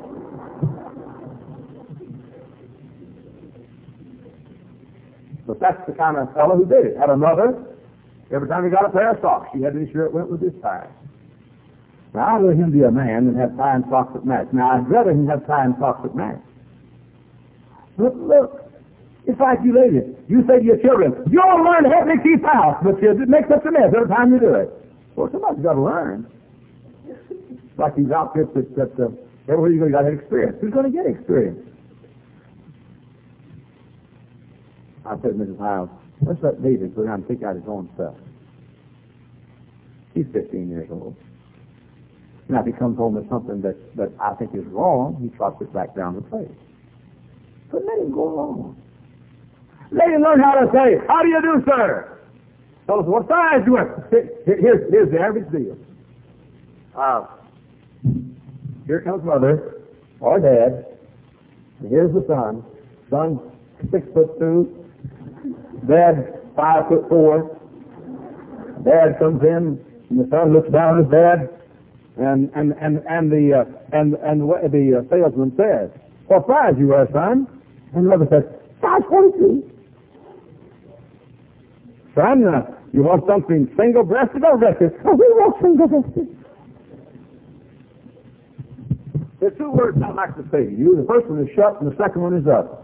But that's the kind of fellow who did it. Had a mother. Every time he got a pair of socks, she had to be sure it went with his tie. Now, I'd rather him be a man than have tie and socks that match. Now, I'd rather him have tie and socks that match. But look, it's like you ladies. You say to your children, you all learn to help me keep house, but you make such a mess every time you do it. Well, somebody's got to learn. It's like these outfits that, that uh, everywhere you go, you got to have experience. Who's going to get experience? I said to Missus Hiles, let's let David go down and pick out his own stuff. He's fifteen years old. Now, if he comes home with something that, that I think is wrong, he trots it back down the plate. But let him go along. Let him learn how to say, how do you do, sir? Tell us what size you wear. Here's, here's the average deal. Uh, here comes mother or dad. And here's the son. Son's six foot two. Dad, five foot four. Dad comes in, and the son looks down at his dad, and and and and the uh, and and the, the uh, salesman says, "What size you wear, son?" And the mother says, "Size forty-two." Son, uh, you want something single-breasted or breasted? Oh, we want single-breasted. There's two words I'd like to say to you. The first one is shut, and the second one is up.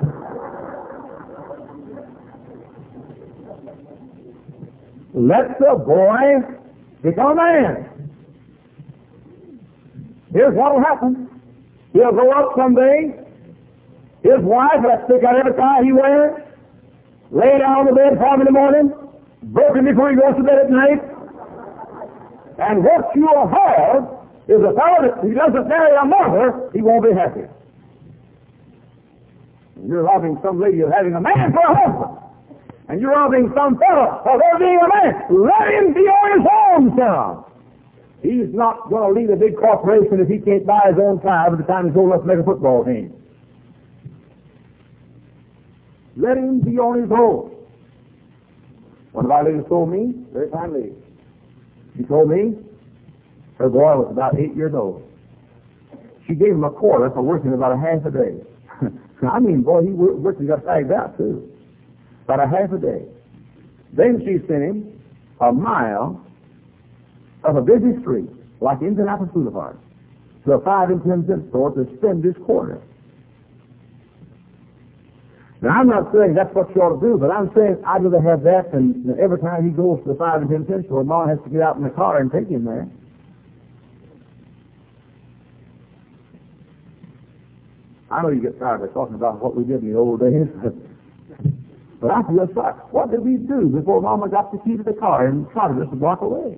Let the boy become a man. Here's what will happen. He'll go up someday. His wife will stick out every tie he wears, lay down on the bed for him in the morning, broken before he goes to bed at night. And what you'll have is a fellow that if he doesn't marry a mother, he won't be happy. You're robbing some lady of having a man for a husband. And you're robbing some fellow of there being a man. Let him be on his own, son. He's not going to lead a big corporation if he can't buy his own tie by the time he's old enough to make a football team. Let him be on his own. One of our ladies told me, very fine lady, she told me her boy was about eight years old. She gave him a quarter for working about a half a day. I mean, boy, he worked and got fagged out, too. About a half a day. Then she sent him a mile of a busy street, like Indianapolis Boulevard, to a five and ten cent store to spend his quarter. Now, I'm not saying that's what you ought to do, but I'm saying I'd rather have that than, than every time he goes to the five and ten cent store, Mom has to get out in the car and take him there. I know you get tired of talking about what we did in the old days. But I feel sorry. What did we do before Mama got the key to the car and trotted us a block away?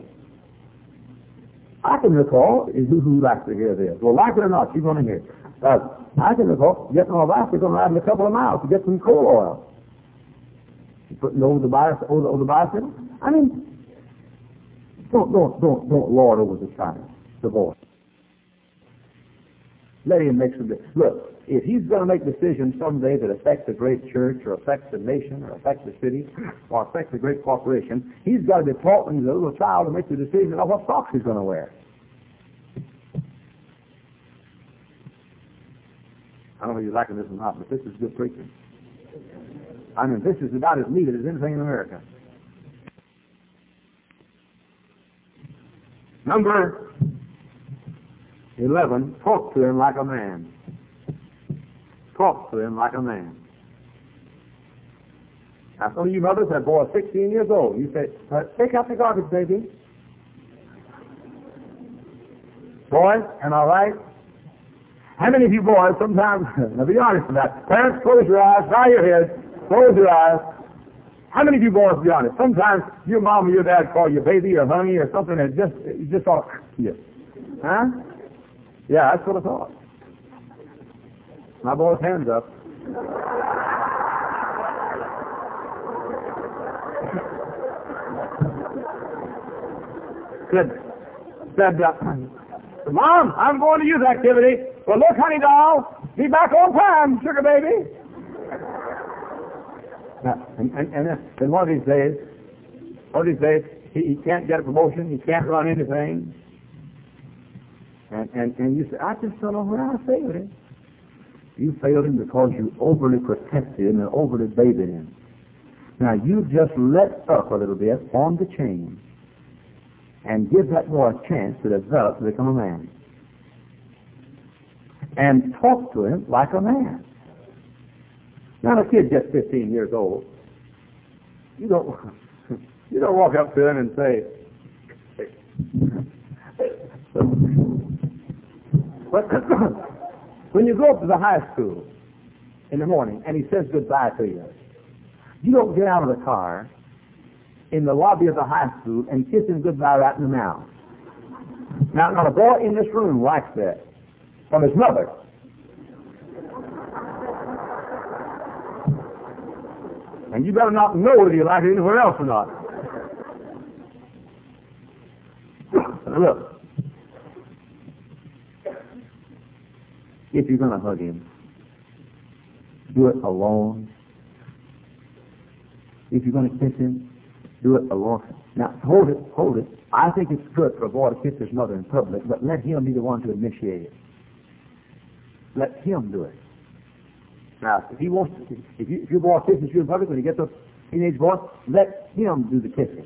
I can recall, who, who likes to hear this? Well, like it or not, you're going to hear it. Uh, I can recall getting my wife, we're going to ride in a couple of miles to get some coal oil. She's putting it over the, bicycle, over, the, over the bicycle. I mean, don't, don't, don't, don't lord over the child, the boy. Let him make some decisions. Look, if he's going to make decisions someday that affect the great church or affect the nation or affect the city or affect the great corporation, he's got to be taught when he's a little child to make the decision of what socks he's going to wear. I don't know if you're liking this or not, but this is good preaching. I mean, this is about as needed as anything in America. Number eleven, talk to him like a man. Talk to him like a man. Now, some of you mothers have boys sixteen years old. You say, take out the garbage, baby. Boys, am I right? How many of you boys sometimes, now be honest with that. Parents, close your eyes, bow your heads, close your eyes. How many of you boys, be honest, sometimes your mom or your dad call you baby or honey or something that just, you just thought, yes. Huh? Yeah, that's what I thought. My boy's hands up. Said, said, uh, Mom, I'm going to youth activity. Well, look, honey doll, be back on time, sugar baby. Now, and, and, and then one of these days, one of these days, he, he can't get a promotion, he can't run anything. And, and, and you say, I just don't know where I failed him. You failed him because you overly protected him and overly babied him. Now, you just let up a little bit on the chain and give that boy a chance to develop to become a man. And talk to him like a man. Now, the kid gets fifteen years old. You don't, you don't walk up to him and say, but when you go up to the high school in the morning and he says goodbye to you, you don't get out of the car in the lobby of the high school and kiss him goodbye right in the mouth. Now, not a boy in this room likes that from his mother. And you better not know whether you like it anywhere else or not. Now look, if you're going to hug him, do it alone. If you're going to kiss him, do it alone. Now, hold it, hold it. I think it's good for a boy to kiss his mother in public, but let him be the one to initiate it. Let him do it. Now, if he wants to, if, you, if your boy kisses you in public when he gets a teenage boy, let him do the kissing.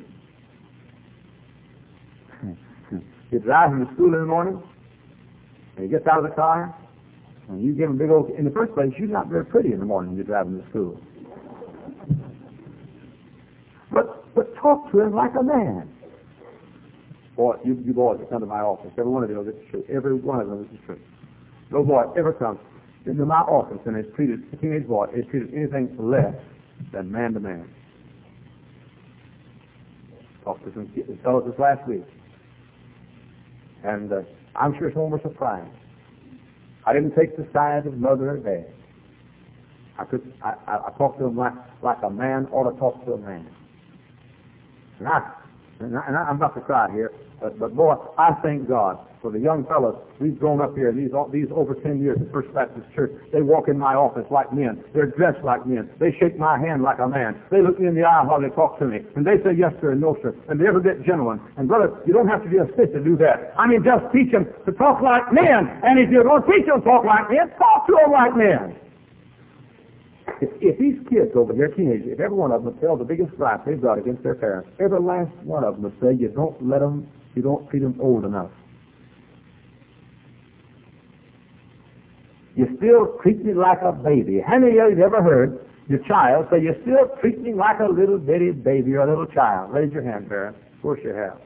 He drives him to school in the morning, and he gets out of the car, and you give him a big old, in the first place, you're not very pretty in the morning when you're driving to school. But, but talk to him like a man. Boy, you, you boys that come to my office, every one of you, this is true. Every one of them, this is true. No boy ever comes into my office and is treated, a teenage boy is treated anything less than man to man. Talked to some fellows this last week. And uh, I'm sure some of them were surprised. I didn't take the side of mother or dad. I could, I, I, I talked to them like, like a man ought to talk to a man. And, I, and, I, and I, I'm not to cry here, but, but boy, I thank God for the young fellows. We've grown up here these these over ten years at First Baptist Church. They walk in my office like men. They're dressed like men. They shake my hand like a man. They look me in the eye while they talk to me. And they say yes sir and no sir. And they ever get genuine. And brother, you don't have to be a sister to do that. I mean, just teach them to talk like men. And if you're going to teach them to talk like men, talk to them like men. If, if these kids over here, teenagers, if every one of them would tell the biggest gripe they've got against their parents, every last one of them would say, you don't let them, you don't treat them old enough. You still treat me like a baby. How many of you have ever heard your child say, you still treat me like a little bitty baby or a little child? Raise your hand, parents. Of course you have.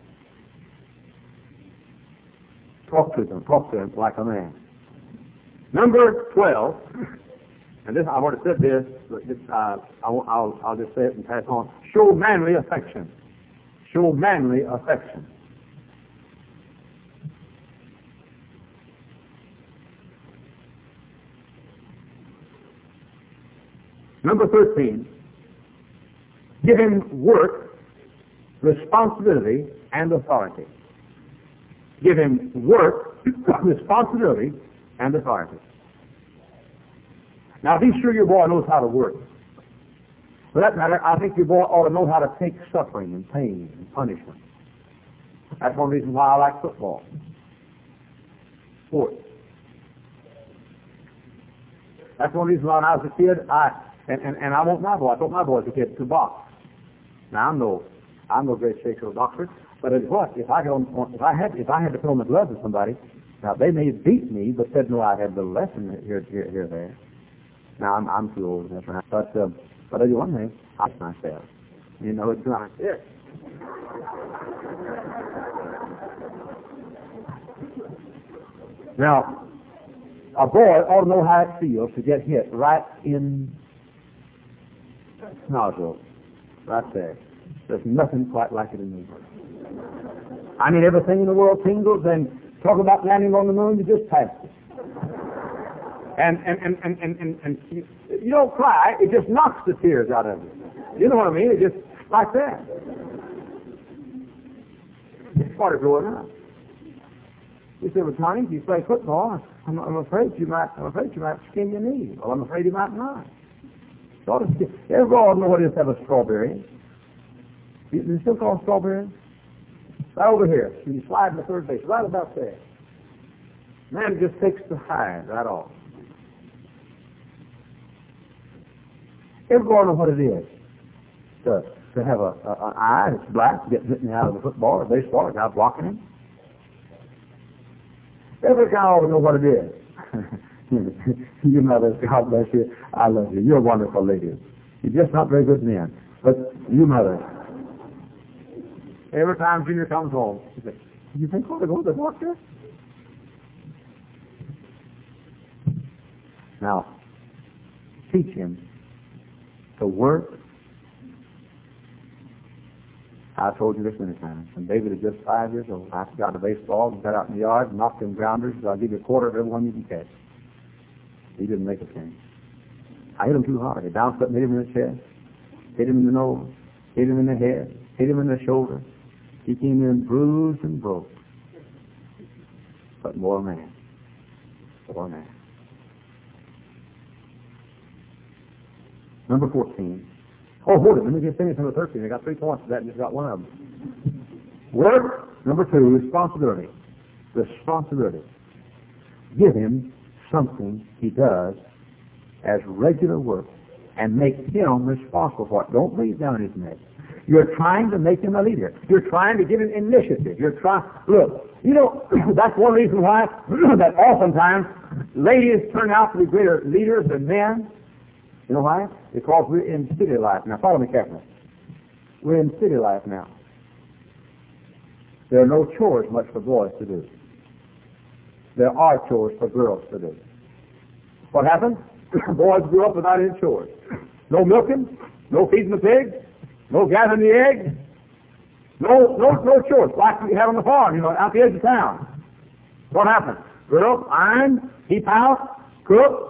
Talk to them. Talk to them like a man. Number twelve. and this, I've already said this, but this, uh, I'll, I'll, I'll just say it and pass on. Show manly affection. Show manly affection. Number thirteen, give him work, responsibility, and authority. Give him work, responsibility, and authority. Now, be sure your boy knows how to work. For that matter, I think your boy ought to know how to take suffering and pain and punishment. That's one reason why I like football. Sports. That's one reason why when I was a kid, I and, and, and I want my boy, I taught my boys as a kid to box. Now I'm no I'm no great shaker boxer, but it's what? If I go on, if I had if I had to put on the gloves of somebody, now they may beat me, but said no, I had the lesson here here here there. Now I'm I'm too old, that's right. But um, but I do one thing, I myself. You know it's not it. Now, a boy ought to know how it feels to get hit right in nozzle, right there. There's nothing quite like it in the world. I mean, everything in the world tingles, and talk about landing on the moon, you just passed it. And and, and, and, and, and, and you, you don't cry, it just knocks the tears out of you. You know what I mean? It just like that. It's part of growing up. You say, well, Tony, if you play football, I'm, I'm afraid you might I'm afraid you might skin your knee. Well, I'm afraid you might not. So everybody know what it is to have a strawberry. You, you still call them strawberries? Right over here. You slide in the third base, right about there. Man just takes the hide right off. Everybody know what it is to, to have a, a, an eye that's black, get hitting out of the football or baseball without blocking him. Every guy ought to know what it is. You mothers, God bless you. I love you. You're wonderful ladies. You're just not very good men. But you mothers, every time Junior comes home, she says, "You think we're going to go to the doctor?" Now, teach him to work. I told you this many times. When David was just five years old, I got a baseball and got out in the yard and knocked him grounders. So I'll give you a quarter of every one you can catch. He didn't make a thing. I hit him too hard. He bounced up and hit him in the chest, hit him in the nose, hit him in the head, hit him in the shoulder. He came in bruised and broke. But more man. More man. Number fourteen. Oh, hold it. Let me get finished number thirteen. I got three points for that and just got one of them. Work. Number two, responsibility. Responsibility. Give him something he does as regular work and make him responsible for it. Don't breathe down his neck. You're trying to make him a leader. You're trying to give him initiative. You're trying. Look, you know, that's one reason why that oftentimes ladies turn out to be greater leaders than men. You know why? Because we're in city life. Now, follow me carefully. We're in city life now. There are no chores much for boys to do. There are chores for girls to do. What happens? Boys grew up without any chores. No milking, no feeding the pigs, no gathering the eggs, no no no chores like we have on the farm, you know, out the edge of town. What happens? Grill, iron, heap house, cook.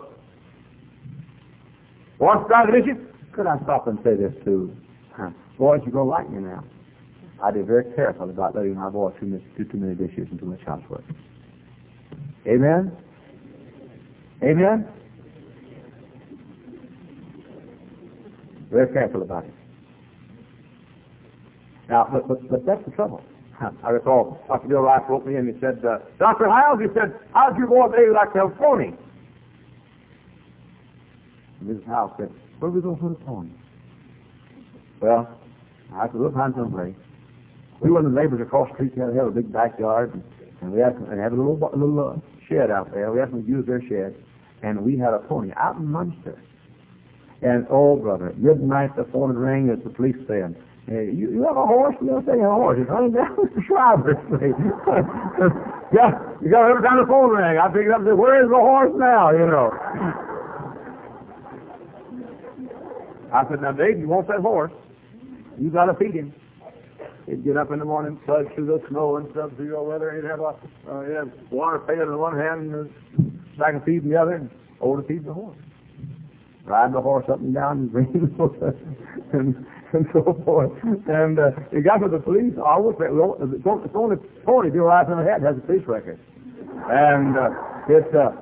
Wash, dry the dishes. Could I stop and say this too? Huh. Boys, you're going to like me now. I did very careful about letting my boys do too, too many dishes and too much housework. Amen? Amen? Very careful about it. Now, but, but, but that's the trouble. I recall Doctor Bill Rice wrote me and he said, uh, Doctor Hiles, he said, how's your boy David like to have a pony? Missus House said, where are we going to put a pony? Well, I said, we'll find some place. We were the neighbors across the street. They had a big backyard, and, and we had and had a little a little uh, shed out there. We asked them to use their shed, and we had a pony out in Munster. And oh, brother, at midnight the phone would ring as the police saying, hey, you, you have a horse? We don't say a horse. It's running down the Shriver Street. Yeah, you got every time the phone rang, I picked it up and said, where is the horse now? You know. I said, now, Dave, you want that horse? You got to feed him. He'd get up in the morning, trudge through the snow and stuff, through the weather. He'd have a uh, he'd have water pail in one hand and a sack of feed in the other, and over to feed the horse. Ride the horse up and down and bring the horse and, and so forth. And uh, he got to the police. I would say, well, it's only forty deal right in the head has a police record. And uh, it's, uh,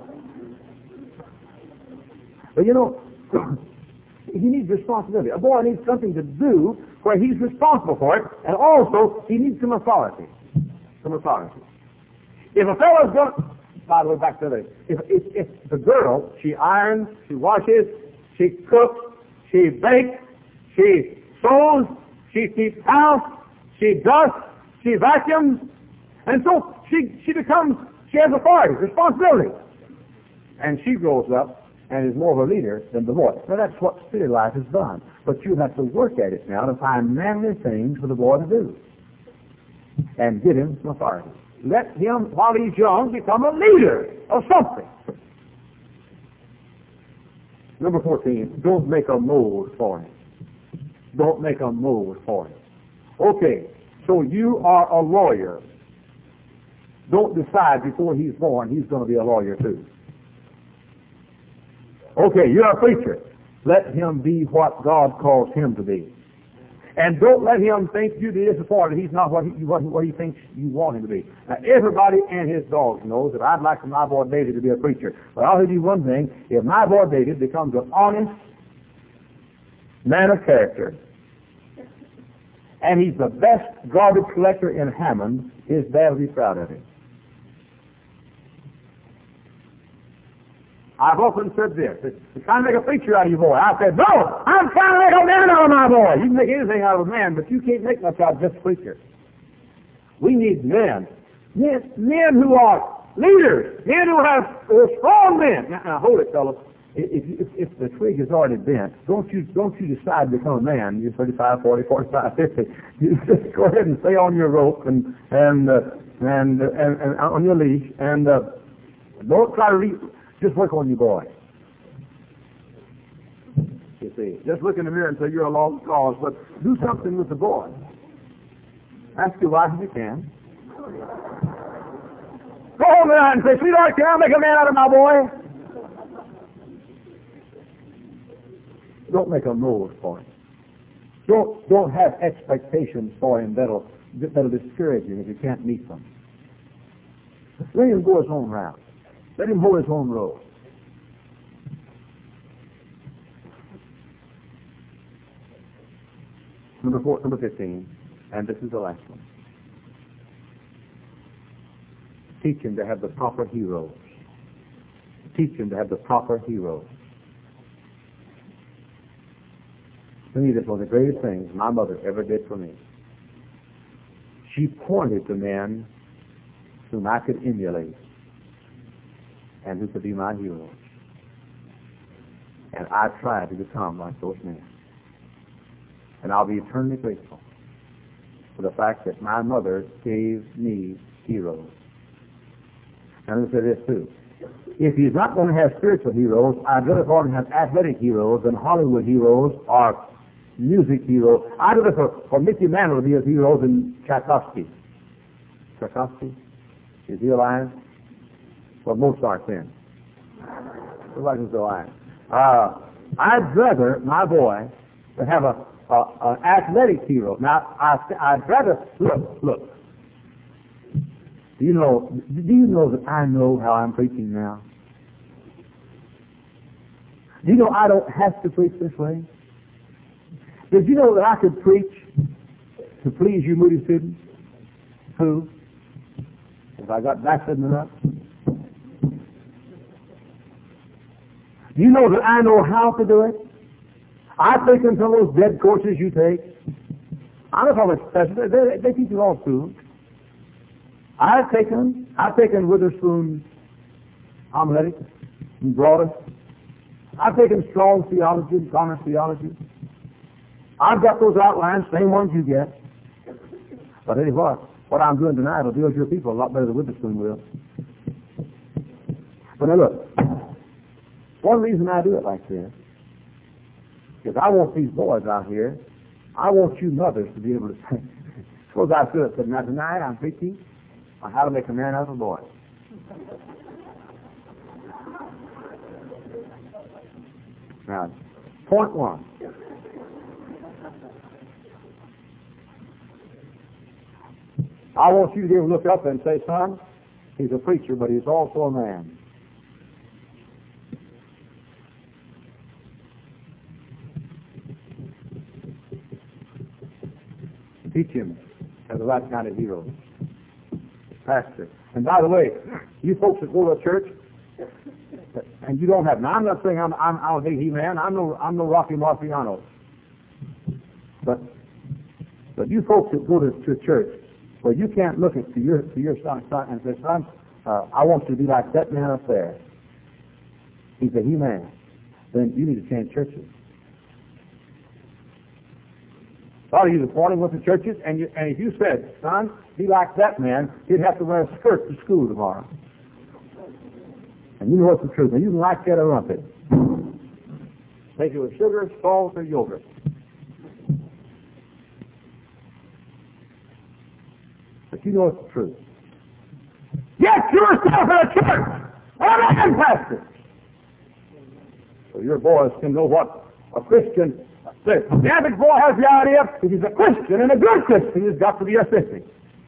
but you know, he needs responsibility. A boy needs something to do where he's responsible for it, and also he needs some authority. Some authority. If a fellow's going to, by the way, back to the, if, if, if the girl, she irons, she washes, she cooks, she bakes, she sews, she keeps house, she dusts, she vacuums, and so she, she becomes, she has authority, responsibility. And she grows up and is more of a leader than the boy. Now that's what city life has done. But you have to work at it now to find manly things for the boy to do. And give him some authority. Let him, while he's young, become a leader of something. Number fourteen, don't make a mold for him. Don't make a mold for him. Okay, so you are a lawyer. Don't decide before he's born he's going to be a lawyer too. Okay, you're a preacher. Let him be what God calls him to be. And don't let him think you disappointed. He's not what he, what, what he thinks you want him to be. Now, everybody and his dogs knows that I'd like for my boy David to be a preacher. But I'll tell you one thing. If my boy David becomes an honest man of character, and he's the best garbage collector in Hammond, his dad will be proud of him. I've often said this, you're trying to make a preacher out of your boy. I said, no, I'm trying to make a man out of my boy. You can make anything out of a man, but you can't make much out of just a preacher. We need men. Men, men who are leaders. Men who have uh, strong men. Now, now hold it, fellows. If, if, if the twig is already bent, don't you don't you decide to become a man. You're thirty-five, forty, forty-five, fifty. You just go ahead and stay on your rope and and uh, and, uh, and, and on your leash, and uh, don't try to reach. Just work on your boy. You see, just look in the mirror and say you're a lost cause, but do something with the boy. Ask your wife if you can. Go home tonight and say, sweetheart, can I make a man out of my boy? Don't make a mold for him. Don't don't have expectations for him that'll that'll discourage him if you can't meet them. Let him go his own route. Let him hold his own road. Number four, number fifteen, and this is the last one. Teach him to have the proper heroes. Teach him to have the proper heroes. To me, this was one of the greatest things my mother ever did for me. She pointed to men whom I could emulate and who could be my heroes. And I tried to become like those men. And I'll be eternally grateful for the fact that my mother gave me heroes. And let me say this too. If he's not going to have spiritual heroes, I'd rather for him have athletic heroes than Hollywood heroes or music heroes. I'd rather for, for Mickey Mantle to be his hero than Tchaikovsky. Tchaikovsky? Is he alive? Well, Mozart then. Everybody was alive. Uh, I'd rather my boy to have a, a an athletic hero. Now, I, I'd rather look, look. Do you know? Do you know that I know how I'm preaching now? Do you know I don't have to preach this way? Did you know that I could preach to please you Moody students? Who? If I got backslidden enough? Do you know that I know how to do it? I've taken some of those dead courses you take. I'm not talking about special. They, they teach you all schools. I've taken, I've taken Witherspoon's homiletics and Broadus. I've taken Strong's theology and Connor's theology. I've got those outlines, same ones you get. But tell you what, what I'm doing tonight will deal with your people a lot better than Witherspoon will. But now look, one reason I do it like this Because I want these boys out here, I want you mothers to be able to say, suppose I stood up and said, now tonight I'm preaching on how to make a man out of a boy. Now, point one. I want you to be able to look up and say, son, he's a preacher, but he's also a man. Teach him as the right kind of hero. Pastor. And by the way, you folks that go to church, and you don't have, now I'm not saying I'm, I'm, I'm a he-man, I'm no, I'm no Rocky Marciano. But, but you folks that go to, to church, where you can't look at to your, to your son, son and say, son, uh, I want you to be like that man up there. He's a he-man. Then you need to change churches. A lot of you this morning went to churches, and, you, and if you said, son, be like that man, he'd have to wear a skirt to school tomorrow. And you know what's the truth. And you can like that or lump it. Take it with sugar, salt, or yogurt. But you know what's the truth. Get yourself in a church! I'm a pastor! So your boys can know what a Christian says. The average boy has the idea if he's a Christian, and a good Christian, he's got to be a sissy.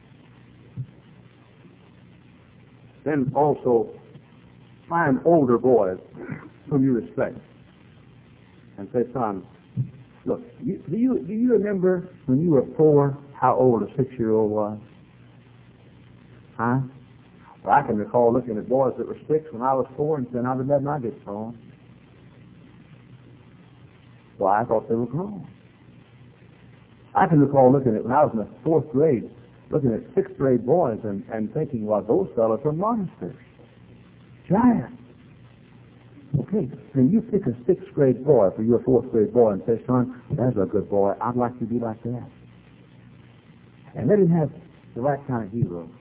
Then also, find older boys whom you respect and say, son, look, you, do you do you remember when you were four how old a six-year-old was? Huh? Well, I can recall looking at boys that were six when I was four and saying, how did that not get thrown? Well, I thought they were grown. I can recall looking at when I was in the fourth grade, looking at sixth grade boys and, and thinking, well, those fellows are monsters. Giants. Okay, then you pick a sixth grade boy for your fourth grade boy and say, son, that's a good boy. I'd like to be like that. And let him have the right kind of hero.